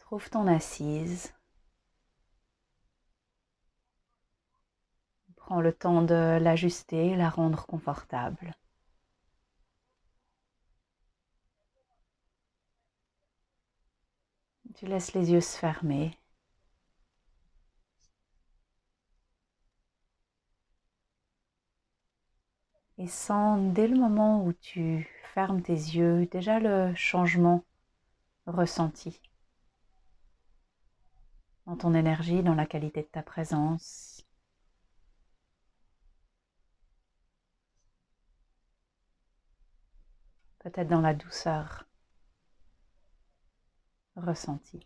Trouve ton assise. Prends le temps de l'ajuster, la rendre confortable. Tu laisses les yeux se fermer. Et sens dès le moment où tu fermes tes yeux déjà le changement ressenti dans ton énergie, dans la qualité de ta présence. Peut-être dans la douceur ressentie.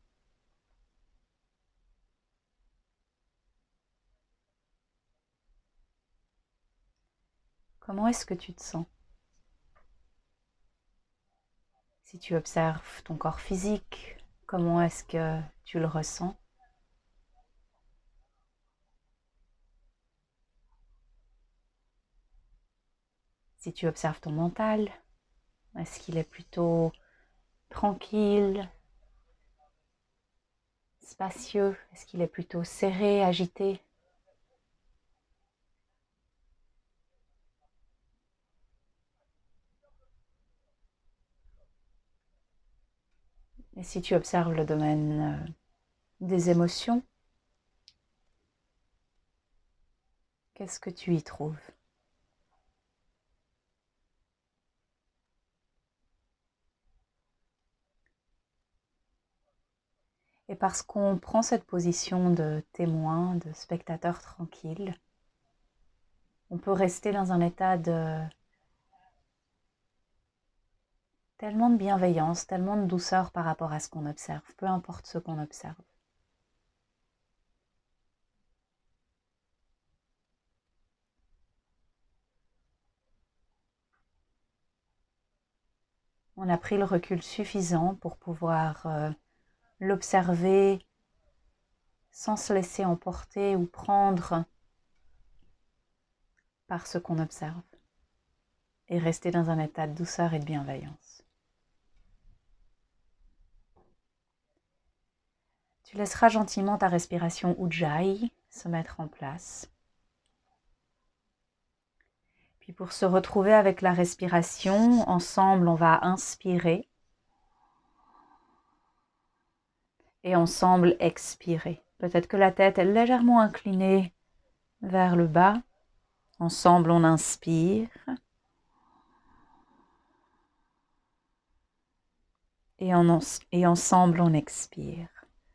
Comment est-ce que tu te sens? Si tu observes ton corps physique, comment est-ce que tu le ressens? Si tu observes ton mental, est-ce qu'il est plutôt tranquille, spacieux? Est-ce qu'il est plutôt serré, agité? Et si tu observes le domaine des émotions, qu'est-ce que tu y trouves? Et parce qu'on prend cette position de témoin, de spectateur tranquille, on peut rester dans un état de tellement de bienveillance, tellement de douceur par rapport à ce qu'on observe, peu importe ce qu'on observe. On a pris le recul suffisant pour pouvoir l'observer sans se laisser emporter ou prendre par ce qu'on observe et rester dans un état de douceur et de bienveillance. Tu laisseras gentiment ta respiration Ujjayi se mettre en place. Puis pour se retrouver avec la respiration, ensemble on va inspirer et ensemble expirer. Peut-être que la tête est légèrement inclinée vers le bas. Ensemble on inspire et ensemble on expire.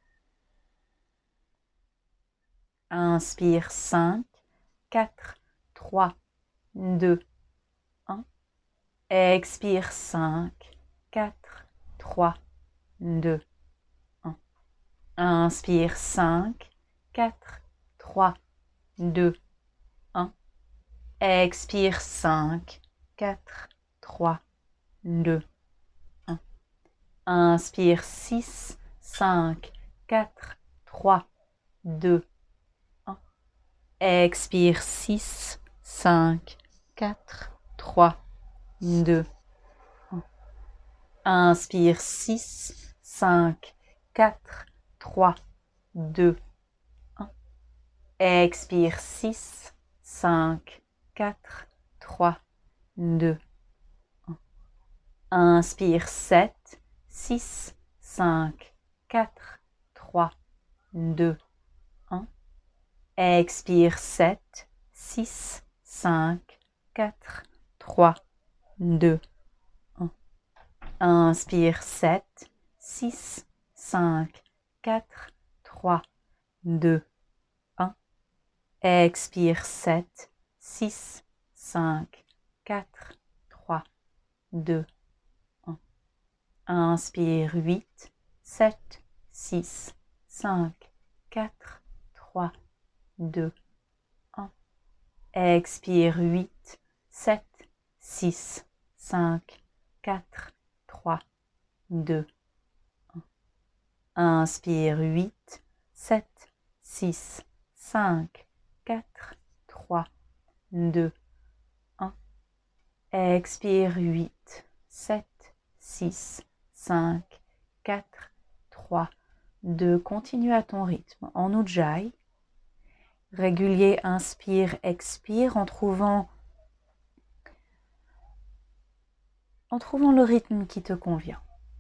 Inspire 5, 4, 3, 2, 1. Expire 5, 4, 3, 2, 1. Inspire 5, 4, 3, 2, 1. Expire 5, 4, 3, 2, 1. Inspire 6, 5, 4, 3, 2, 1. Expire 6, 5, 4, 3, 2, 1. Inspire 6, 5, 4, 3, 2, 1. Expire 6, 5, 4, 3, 2, 1. Inspire 7, 6, 5, 4, 3, 2, 1. Expire 7, 6, 5, 4, 3, 2, 1. Inspire 7, 6, 5, 4, 3, 2, 1. Expire 7, 6, 5, 4, 3, 2, 1. Inspire 8, 7, 6, 5, 4, 3, 2, 1. Expire 8, 7, 6, 5, 4, 3, 2, 1. Inspire 8, 7, 6, 5, 4, 3, 2, 1. Expire 8, 7, 6, 5, 4, 3, 2, continue à ton rythme. En Ujjayi, régulier, inspire, expire en trouvant le rythme qui te convient.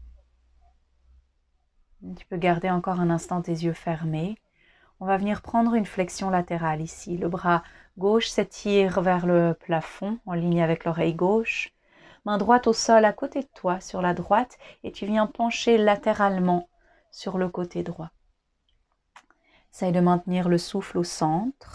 Tu peux garder encore un instant tes yeux fermés. On va venir prendre une flexion latérale ici. Le bras gauche s'étire vers le plafond en ligne avec l'oreille gauche. Main droite au sol à côté de toi sur la droite et tu viens pencher latéralement sur le côté droit. Essaye de maintenir le souffle au centre.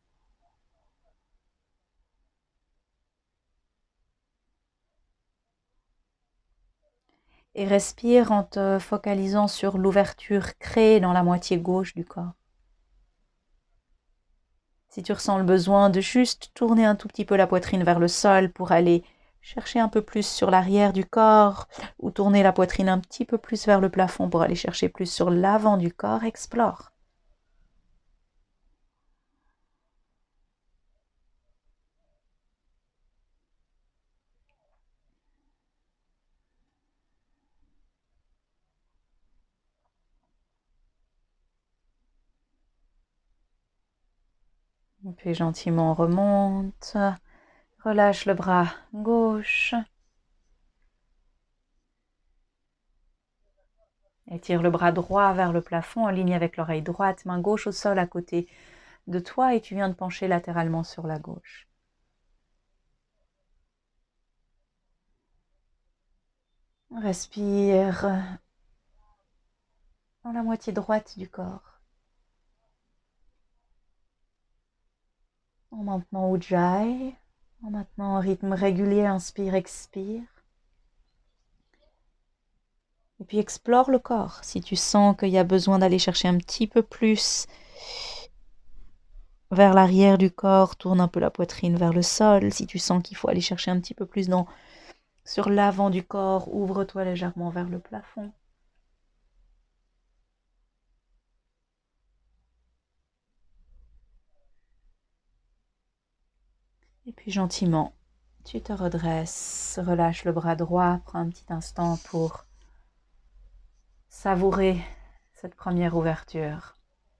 Et respire en te focalisant sur l'ouverture créée dans la moitié gauche du corps. Si tu ressens le besoin de juste tourner un tout petit peu la poitrine vers le sol pour aller chercher un peu plus sur l'arrière du corps ou tourner la poitrine un petit peu plus vers le plafond pour aller chercher plus sur l'avant du corps, explore. Et puis gentiment on remonte, relâche le bras gauche. Étire le bras droit vers le plafond en ligne avec l'oreille droite, main gauche au sol à côté de toi et tu viens de pencher latéralement sur la gauche. Respire dans la moitié droite du corps. En maintenant Ujjayi, en maintenant rythme régulier, inspire, expire. Et puis explore le corps. Si tu sens qu'il y a besoin d'aller chercher un petit peu plus vers l'arrière du corps, tourne un peu la poitrine vers le sol. Si tu sens qu'il faut aller chercher un petit peu plus sur l'avant du corps, ouvre-toi légèrement vers le plafond. Et puis gentiment, tu te redresses, relâche le bras droit, prends un petit instant pour savourer cette première ouverture.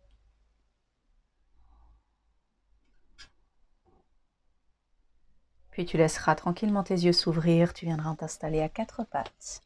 Puis tu laisseras tranquillement tes yeux s'ouvrir, tu viendras t'installer à 4 pattes.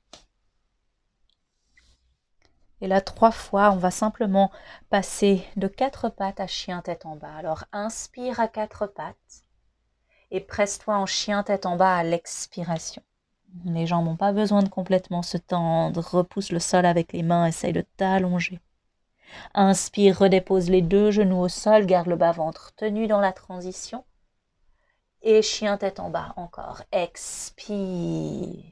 Et là, 3 fois, on va simplement passer de 4 pattes à chien tête en bas. Alors, inspire à 4 pattes et presse-toi en chien tête en bas à l'expiration. Les jambes n'ont pas besoin de complètement se tendre. Repousse le sol avec les mains, essaye de t'allonger. Inspire, redépose les 2 genoux au sol, garde le bas-ventre tenu dans la transition. Et chien tête en bas encore. Expire.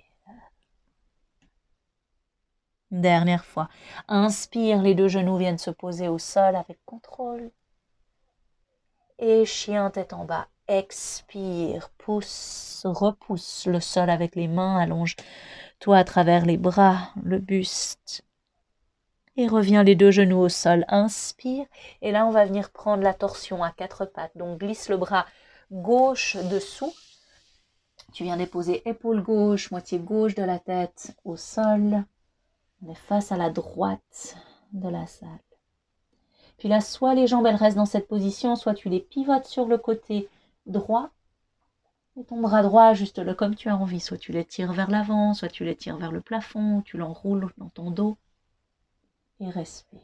Dernière fois. Inspire, les 2 genoux viennent se poser au sol avec contrôle. Et chien tête en bas. Expire, pousse, repousse le sol avec les mains, allonge-toi à travers les bras, le buste. Et reviens les 2 genoux au sol. Inspire. Et là, on va venir prendre la torsion à 4 pattes. Donc, glisse le bras gauche dessous. Tu viens déposer épaule gauche, moitié gauche de la tête au sol. On est face à la droite de la salle. Puis là, soit les jambes, elles restent dans cette position, soit tu les pivotes sur le côté droit. Et ton bras droit, ajuste-le comme tu as envie. Soit tu les tires vers l'avant, soit tu les tires vers le plafond, tu l'enroules dans ton dos. Et respire.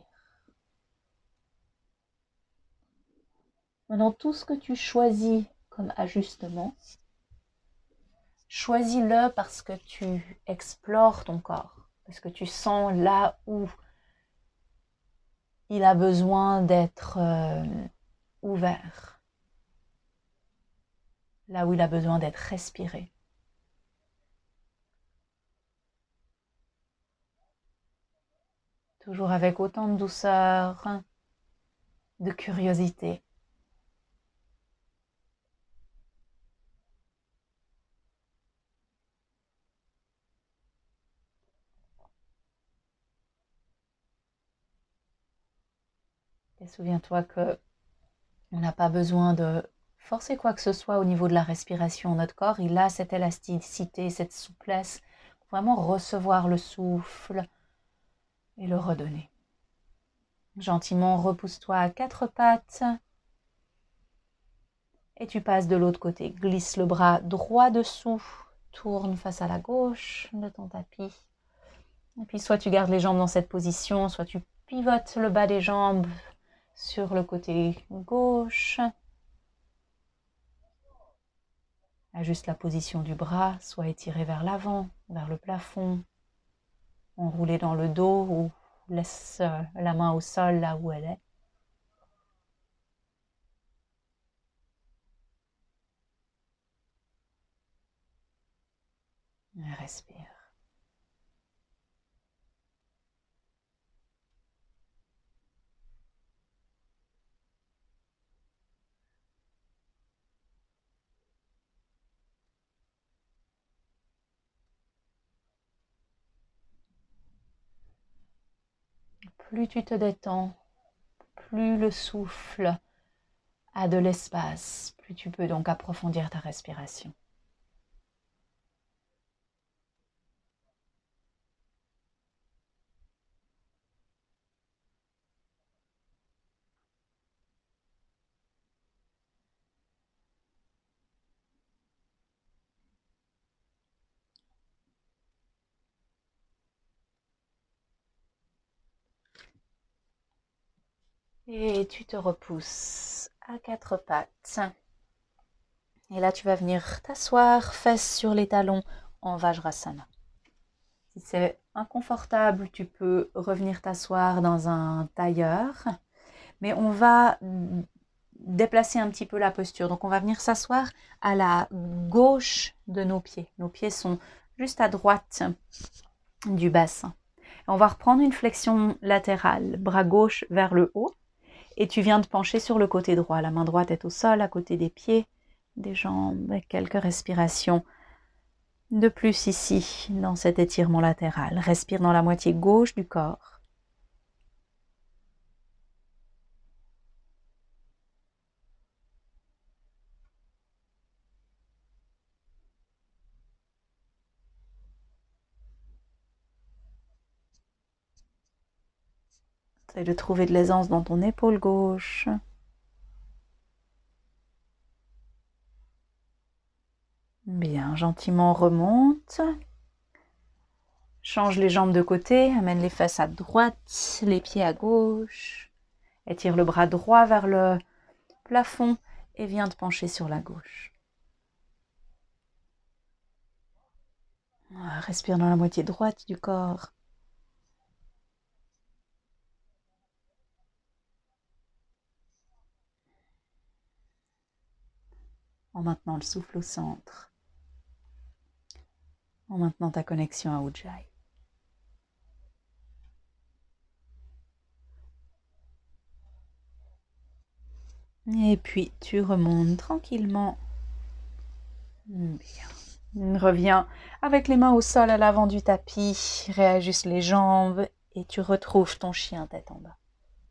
Maintenant, tout ce que tu choisis comme ajustement, choisis-le parce que tu explores ton corps. Parce que tu sens là où il a besoin d'être ouvert. Là où il a besoin d'être respiré. Toujours avec autant de douceur, de curiosité. Et souviens-toi que on n'a pas besoin de forcer quoi que ce soit au niveau de la respiration. Notre corps, il a cette élasticité, cette souplesse. Vraiment recevoir le souffle, et le redonner. Gentiment, repousse-toi à quatre pattes et tu passes de l'autre côté. Glisse le bras droit dessous, tourne face à la gauche de ton tapis. Et puis soit tu gardes les jambes dans cette position, soit tu pivotes le bas des jambes sur le côté gauche. Ajuste la position du bras, soit étiré vers l'avant, vers le plafond, enroulé dans le dos ou laisse la main au sol là où elle est. Et respire. Plus tu te détends, plus le souffle a de l'espace, plus tu peux donc approfondir ta respiration. Et tu te repousses à quatre pattes. Et là, tu vas venir t'asseoir, fesses sur les talons en Vajrasana. Si c'est inconfortable, tu peux revenir t'asseoir dans un tailleur. Mais on va déplacer un petit peu la posture. Donc, on va venir s'asseoir à la gauche de nos pieds. Nos pieds sont juste à droite du bassin. On va reprendre une flexion latérale, bras gauche vers le haut. Et tu viens de pencher sur le côté droit. La main droite est au sol, à côté des pieds, des jambes. Quelques respirations de plus ici, dans cet étirement latéral. Respire dans la moitié gauche du corps. Essaye de trouver de l'aisance dans ton épaule gauche. Bien, gentiment remonte. Change les jambes de côté, amène les fesses à droite, les pieds à gauche. Étire le bras droit vers le plafond et viens te pencher sur la gauche. Respire dans la moitié droite du corps. En maintenant le souffle au centre. En maintenant ta connexion à Ujjayi. Et puis tu remontes tranquillement. Bien. Reviens avec les mains au sol à l'avant du tapis. Réajuste les jambes et tu retrouves ton chien tête en bas.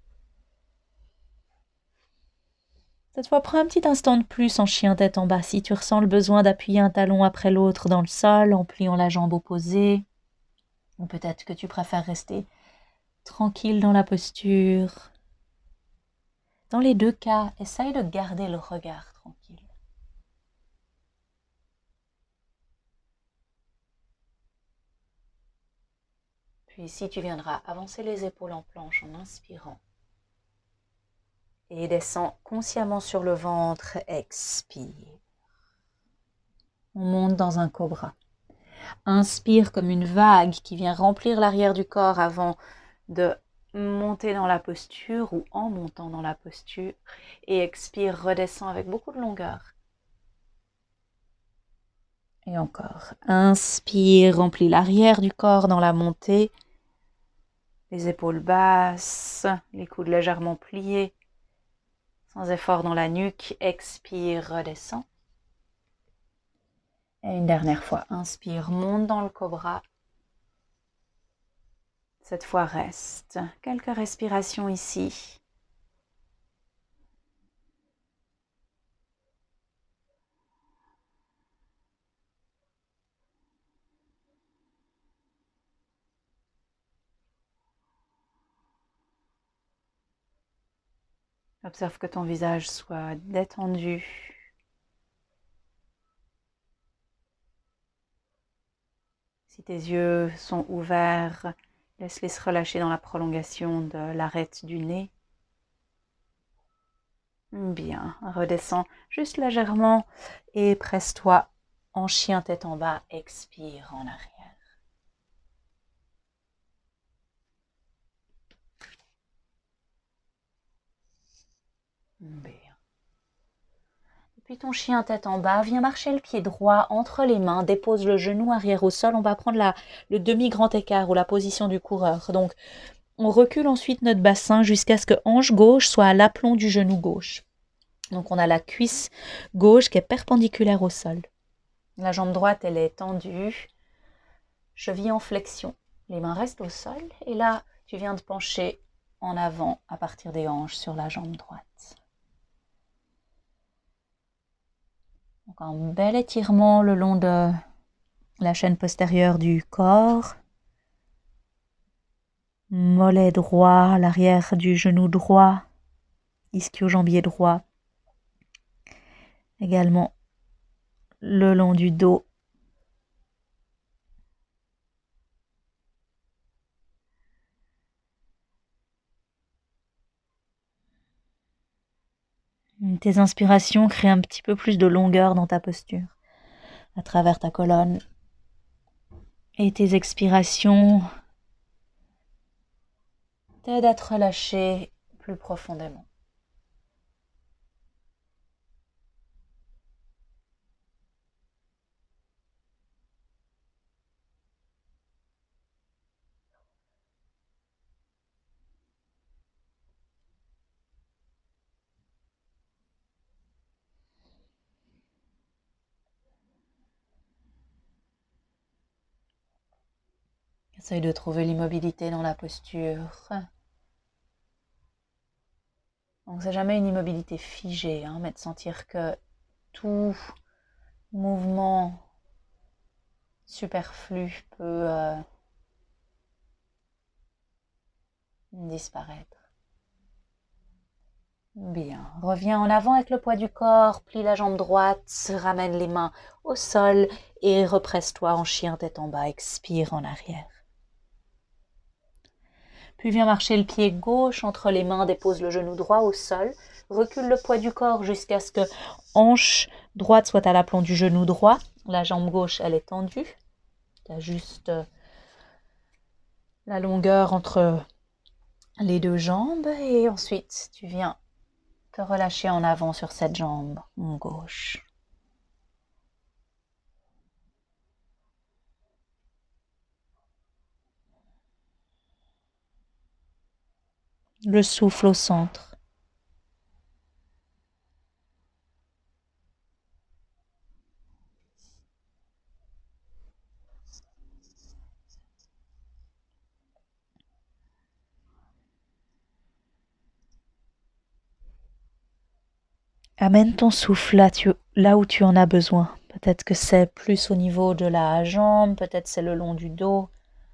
Cette fois, prends un petit instant de plus en chien tête en bas. Si tu ressens le besoin d'appuyer un talon après l'autre dans le sol en pliant la jambe opposée, ou peut-être que tu préfères rester tranquille dans la posture. Dans les deux cas, essaye de garder le regard tranquille. Puis ici, tu viendras avancer les épaules en planche en inspirant. Et descends consciemment sur le ventre, expire. On monte dans un cobra. Inspire comme une vague qui vient remplir l'arrière du corps avant de monter dans la posture ou en montant dans la posture. Et expire, redescends avec beaucoup de longueur. Et encore. Inspire, remplis l'arrière du corps dans la montée. Les épaules basses, les coudes légèrement pliés. Sans effort dans la nuque. Expire, redescends. Et une dernière fois, inspire, monte dans le cobra. Cette fois, reste. Quelques respirations ici. Observe que ton visage soit détendu. Si tes yeux sont ouverts, laisse-les se relâcher dans la prolongation de l'arête du nez. Bien, redescends juste légèrement et presse-toi en chien tête en bas, expire en arrière. Bien. Puis ton chien tête en bas, viens marcher le pied droit entre les mains, dépose le genou arrière au sol. On va prendre le demi-grand écart ou la position du coureur. Donc, on recule ensuite notre bassin jusqu'à ce que hanche gauche soit à l'aplomb du genou gauche. Donc, on a la cuisse gauche qui est perpendiculaire au sol. La jambe droite, elle est tendue. Cheville en flexion. Les mains restent au sol. Et là, tu viens de pencher en avant à partir des hanches sur la jambe droite. Donc un bel étirement le long de la chaîne postérieure du corps. Mollet droit, l'arrière du genou droit, ischio-jambier droit. Également le long du dos. Tes inspirations créent un petit peu plus de longueur dans ta posture à travers ta colonne. Et tes expirations t'aident à te relâcher plus profondément. Essaye de trouver l'immobilité dans la posture. Donc c'est jamais une immobilité figée, mais de sentir que tout mouvement superflu peut disparaître. Bien, reviens en avant avec le poids du corps, plie la jambe droite, ramène les mains au sol et represse-toi en chien tête en bas, expire en arrière. Puis viens marcher le pied gauche entre les mains, dépose le genou droit au sol, recule le poids du corps jusqu'à ce que hanche droite soit à l'aplomb du genou droit, la jambe gauche elle est tendue, tu as juste la longueur entre les deux jambes et ensuite tu viens te relâcher en avant sur cette jambe gauche. Le souffle au centre. Amène ton souffle là où tu en as besoin. Peut-être que c'est plus au niveau de la jambe, peut-être c'est le long du dos.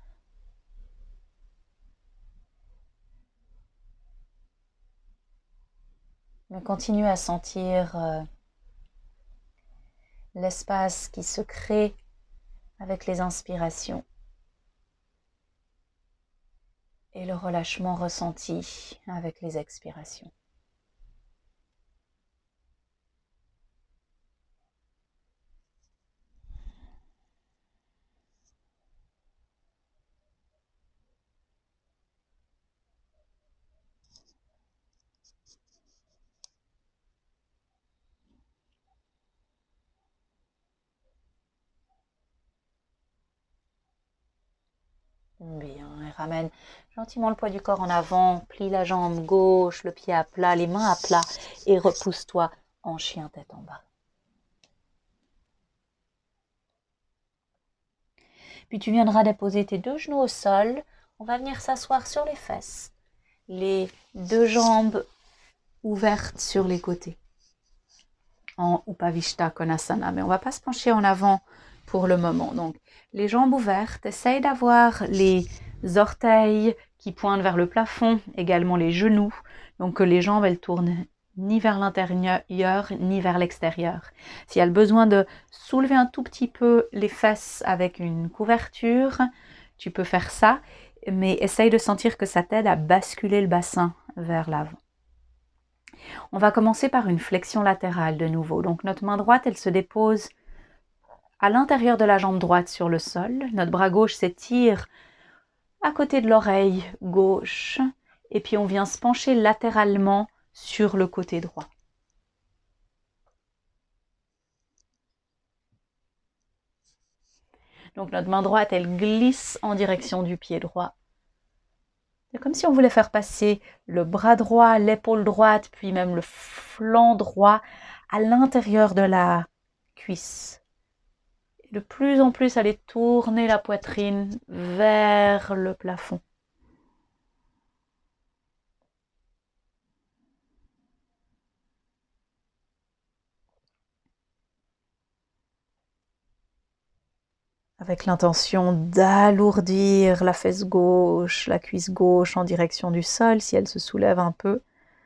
Mais continue à sentir l'espace qui se crée avec les inspirations et le relâchement ressenti avec les expirations. Bien, et ramène gentiment le poids du corps en avant, plie la jambe gauche, le pied à plat, les mains à plat et repousse-toi en chien tête en bas. Puis tu viendras déposer tes deux genoux au sol. On va venir s'asseoir sur les fesses, les deux jambes ouvertes sur les côtés, en Upavishta Konasana. Mais on ne va pas se pencher en avant pour le moment. Donc, les jambes ouvertes, essaye d'avoir les orteils qui pointe vers le plafond, également les genoux, donc que les jambes elles tournent ni vers l'intérieur ni vers l'extérieur. S'il y a le besoin de soulever un tout petit peu les fesses avec une couverture, tu peux faire ça, mais essaye de sentir que ça t'aide à basculer le bassin vers l'avant. On va commencer par une flexion latérale de nouveau. Donc notre main droite, elle se dépose à l'intérieur de la jambe droite sur le sol. Notre bras gauche s'étire à côté de l'oreille gauche. Et puis on vient se pencher latéralement sur le côté droit. Donc notre main droite, elle glisse en direction du pied droit. C'est comme si on voulait faire passer le bras droit, l'épaule droite, puis même le flanc droit à l'intérieur de la cuisse. Et de plus en plus, aller tourner la poitrine vers le plafond. Avec l'intention d'alourdir la fesse gauche, la cuisse gauche en direction du sol, si elle se soulève un peu.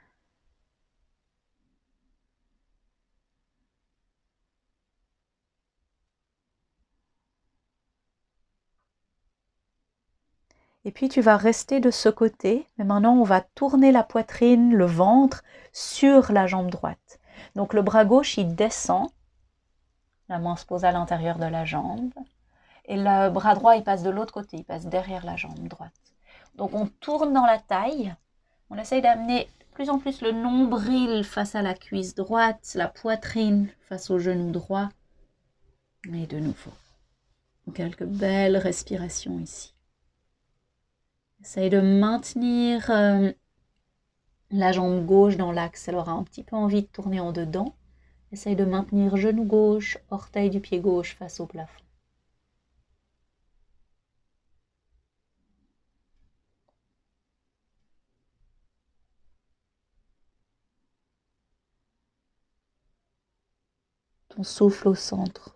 Et puis tu vas rester de ce côté, mais maintenant on va tourner la poitrine, le ventre, sur la jambe droite. Donc le bras gauche, il descend, la main se pose à l'intérieur de la jambe, et le bras droit, il passe de l'autre côté, il passe derrière la jambe droite. Donc on tourne dans la taille, on essaye d'amener de plus en plus le nombril face à la cuisse droite, la poitrine face au genou droit, et de nouveau, quelques belles respirations ici. Essaye de maintenir la jambe gauche dans l'axe. Elle aura un petit peu envie de tourner en dedans. Essaye de maintenir genou gauche, orteil du pied gauche face au plafond. Ton souffle au centre.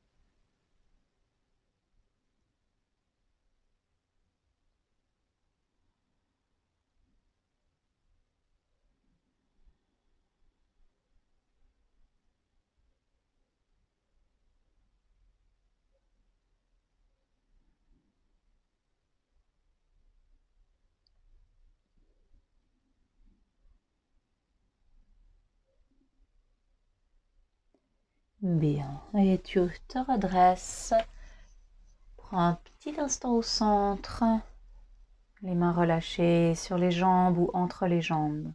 Bien. Et tu te redresses. Prends un petit instant au centre. Les mains relâchées sur les jambes ou entre les jambes.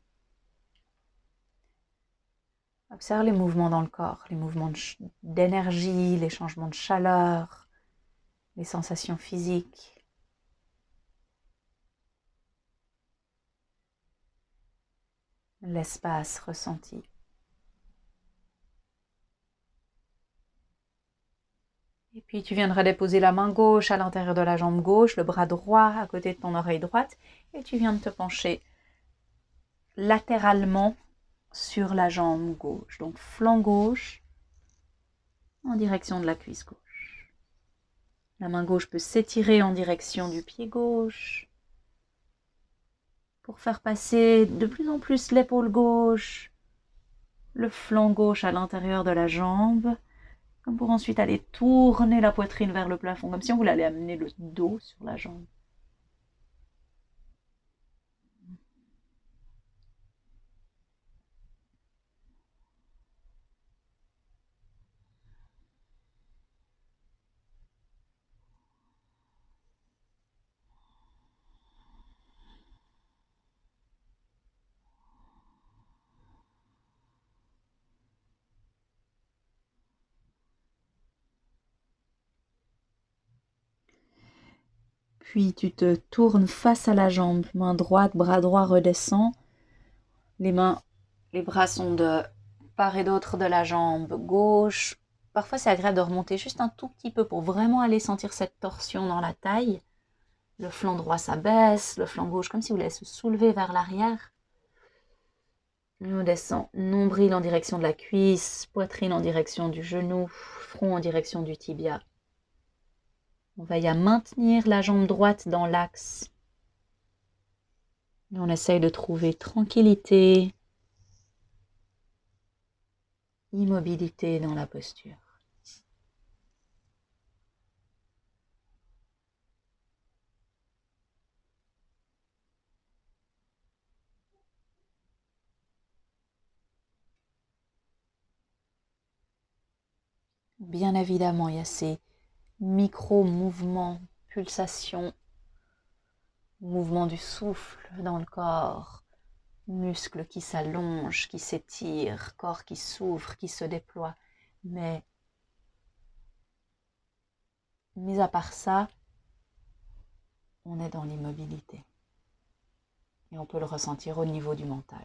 Observe les mouvements dans le corps, les mouvements d'énergie, les changements de chaleur, les sensations physiques. L'espace ressenti. Et puis tu viendras déposer la main gauche à l'intérieur de la jambe gauche, le bras droit à côté de ton oreille droite, et tu viens de te pencher latéralement sur la jambe gauche. Donc flanc gauche en direction de la cuisse gauche. La main gauche peut s'étirer en direction du pied gauche pour faire passer de plus en plus l'épaule gauche, le flanc gauche à l'intérieur de la jambe, comme pour ensuite aller tourner la poitrine vers le plafond, comme si on voulait aller amener le dos sur la jambe. Puis tu te tournes face à la jambe, main droite, bras droit redescend. Les bras sont de part et d'autre de la jambe gauche. Parfois c'est agréable de remonter juste un tout petit peu pour vraiment aller sentir cette torsion dans la taille. Le flanc droit s'abaisse, le flanc gauche comme si vous voulez se soulever vers l'arrière. On descend, nombril en direction de la cuisse, poitrine en direction du genou, front en direction du tibia. On va y maintenir la jambe droite dans l'axe. On essaye de trouver tranquillité, immobilité dans la posture. Bien évidemment, il y a ces micro-mouvements, pulsations, mouvements du souffle dans le corps, muscles qui s'allongent, qui s'étirent, corps qui s'ouvre, qui se déploie. Mais, mis à part ça, on est dans l'immobilité. Et on peut le ressentir au niveau du mental.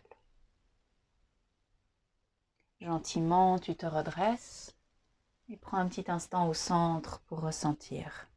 Gentiment, tu te redresses et prends un petit instant au centre pour ressentir.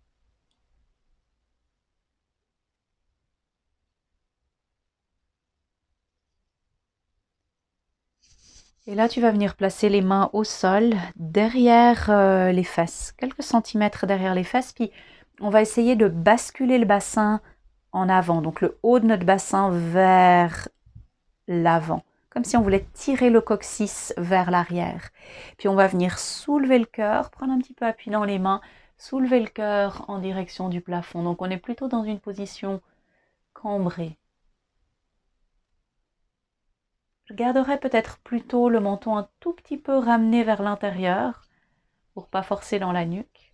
Et là, tu vas venir placer les mains au sol, derrière les fesses, quelques centimètres derrière les fesses, puis on va essayer de basculer le bassin en avant, donc le haut de notre bassin vers l'avant, comme si on voulait tirer le coccyx vers l'arrière. Puis on va venir soulever le cœur, prendre un petit peu appui dans les mains, soulever le cœur en direction du plafond. Donc on est plutôt dans une position cambrée. Je garderai peut-être plutôt le menton un tout petit peu ramené vers l'intérieur pour pas forcer dans la nuque.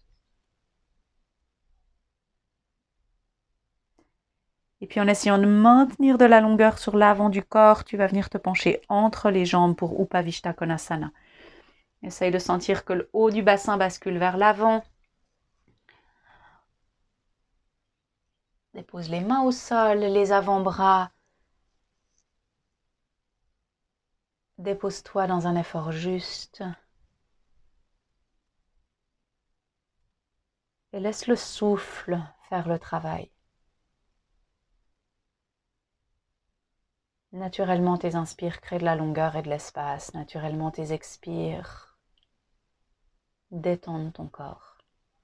Et puis en essayant de maintenir de la longueur sur l'avant du corps, tu vas venir te pencher entre les jambes pour Upavishta Konasana. Essaye de sentir que le haut du bassin bascule vers l'avant. Dépose les mains au sol, les avant-bras. Dépose-toi dans un effort juste. Et laisse le souffle faire le travail. Naturellement, tes inspires créent de la longueur et de l'espace. Naturellement, tes expires détendent ton corps.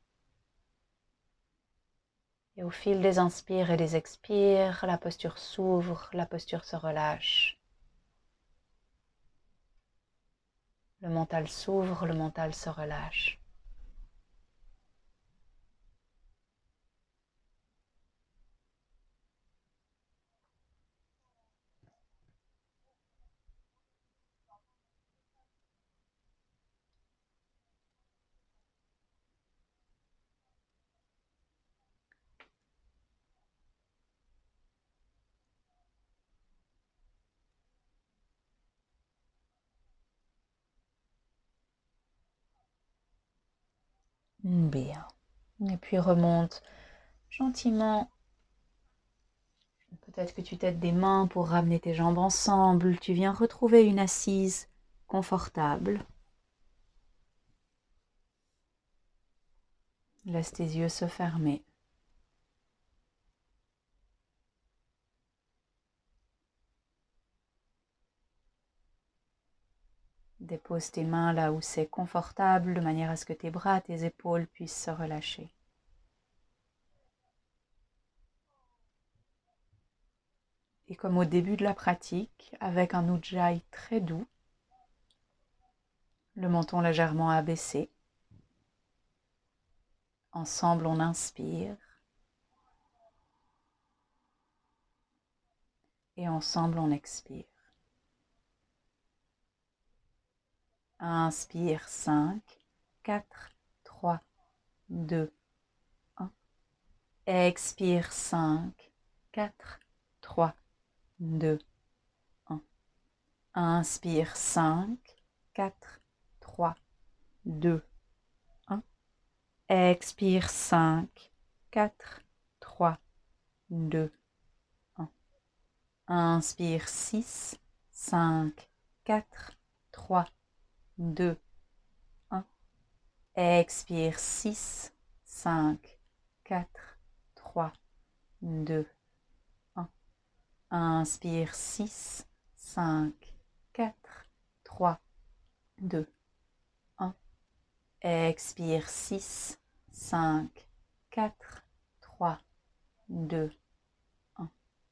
Et au fil des inspires et des expires, la posture s'ouvre, la posture se relâche. Le mental s'ouvre, le mental se relâche. Bien. Et puis remonte gentiment. Peut-être que tu t'aides des mains pour ramener tes jambes ensemble. Tu viens retrouver une assise confortable. Laisse tes yeux se fermer. Dépose tes mains là où c'est confortable, de manière à ce que tes bras, tes épaules puissent se relâcher. Et comme au début de la pratique, avec un ujjayi très doux, le menton légèrement abaissé. Ensemble, on inspire. Et ensemble, on expire. Inspire 5, 4, 3, 2, 1. Expire 5, 4, 3, 2, 1. Inspire 5, 4, 3, 2, 1. Expire 5, 4, 3, 2, 1. Inspire 6, 5, 4, 3, 2, 1. Expire 6, 5, 4, 3, 2, 1. Inspire 6, 5, 4, 3, 2, 1. Expire 6, 5, 4, 3, 2, 1.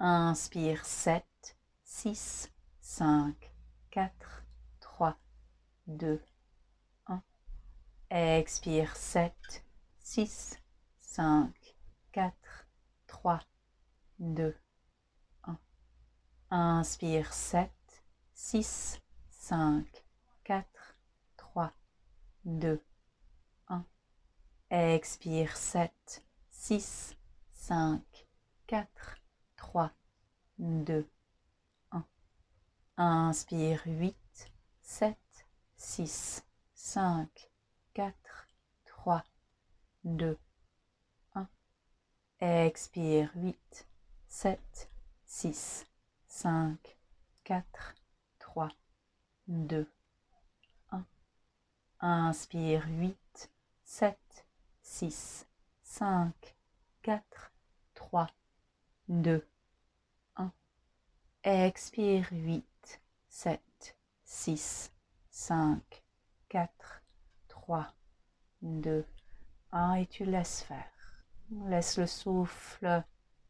Inspire 7, 6, 5, 4, 3, 2, 1. Expire 7, 6, 5, 4, 3, 2, 1. Inspire 7, 6, 5, 4, 3, 2, 1. Expire 7, 6, 5, 4, 3, 2, 1. Inspire 8, 7, 6, 5, 4, 3, 2, 1. Expire 8, 7, 6, 5, 4, 3, 2, 1. Inspire 8, 7, 6, 5, 4, 3, 2, 1. Expire 8, 7, 6, 5, 4, 3, 2, 1. Et tu laisses faire. Laisse le souffle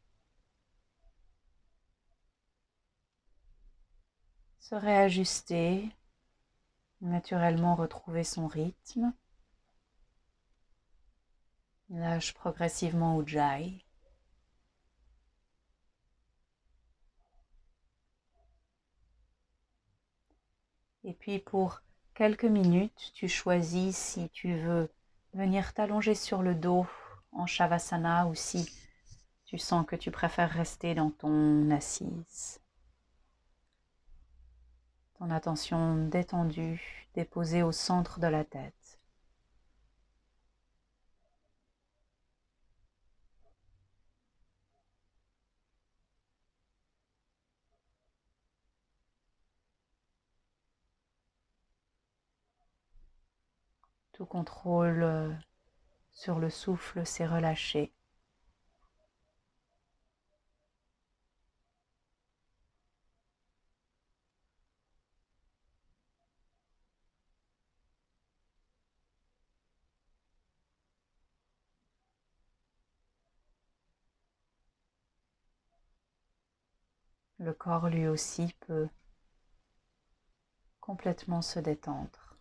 se réajuster, naturellement retrouver son rythme. Lâche progressivement Ujjayi. Et puis pour quelques minutes, tu choisis si tu veux venir t'allonger sur le dos en Shavasana ou si tu sens que tu préfères rester dans ton assise. Ton attention détendue, déposée au centre de la tête. Tout contrôle sur le souffle s'est relâché. Le corps lui aussi peut complètement se détendre.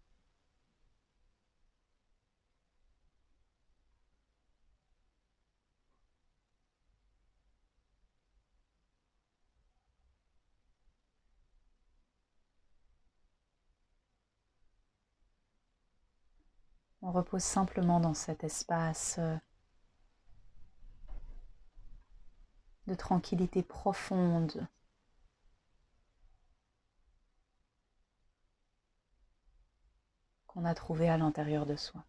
On repose simplement dans cet espace de tranquillité profonde. Qu'on a trouvé à l'intérieur de soi.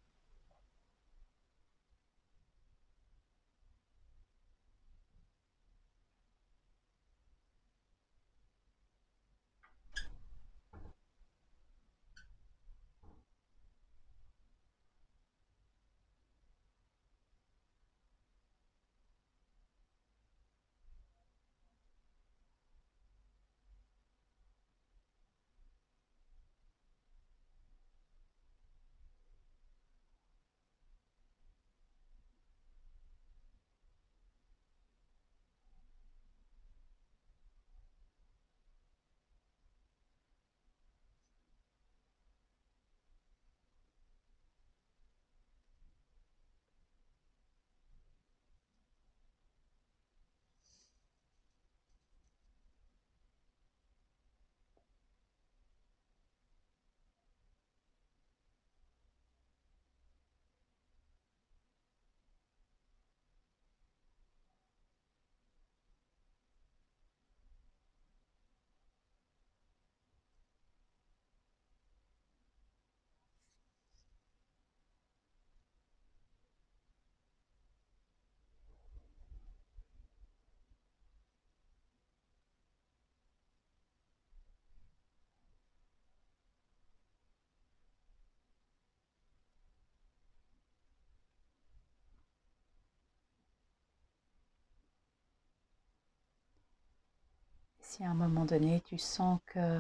Si à un moment donné tu sens que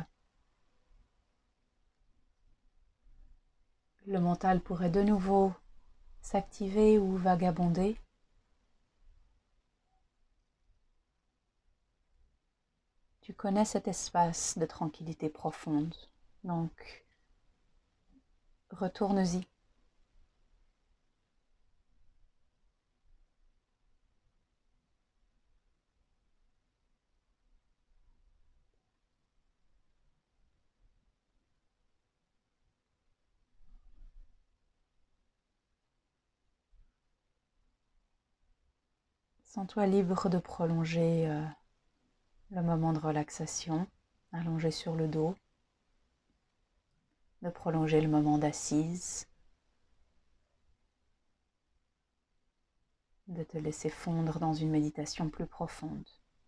le mental pourrait de nouveau s'activer ou vagabonder, Tu connais cet espace de tranquillité profonde, donc retourne-y. Sens-toi libre de prolonger le moment de relaxation, allongé sur le dos, de prolonger le moment d'assise, de te laisser fondre dans une méditation plus profonde.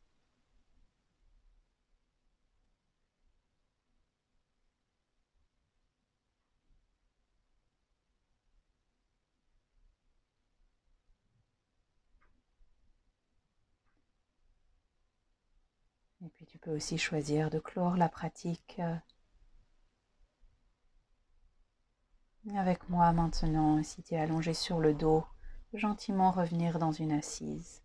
Et puis tu peux aussi choisir de clore la pratique avec moi maintenant. Si tu es allongé sur le dos, gentiment revenir dans une assise.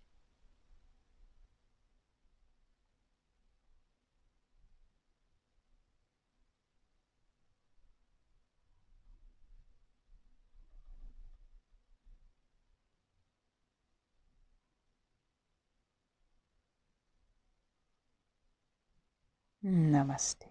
Namaste.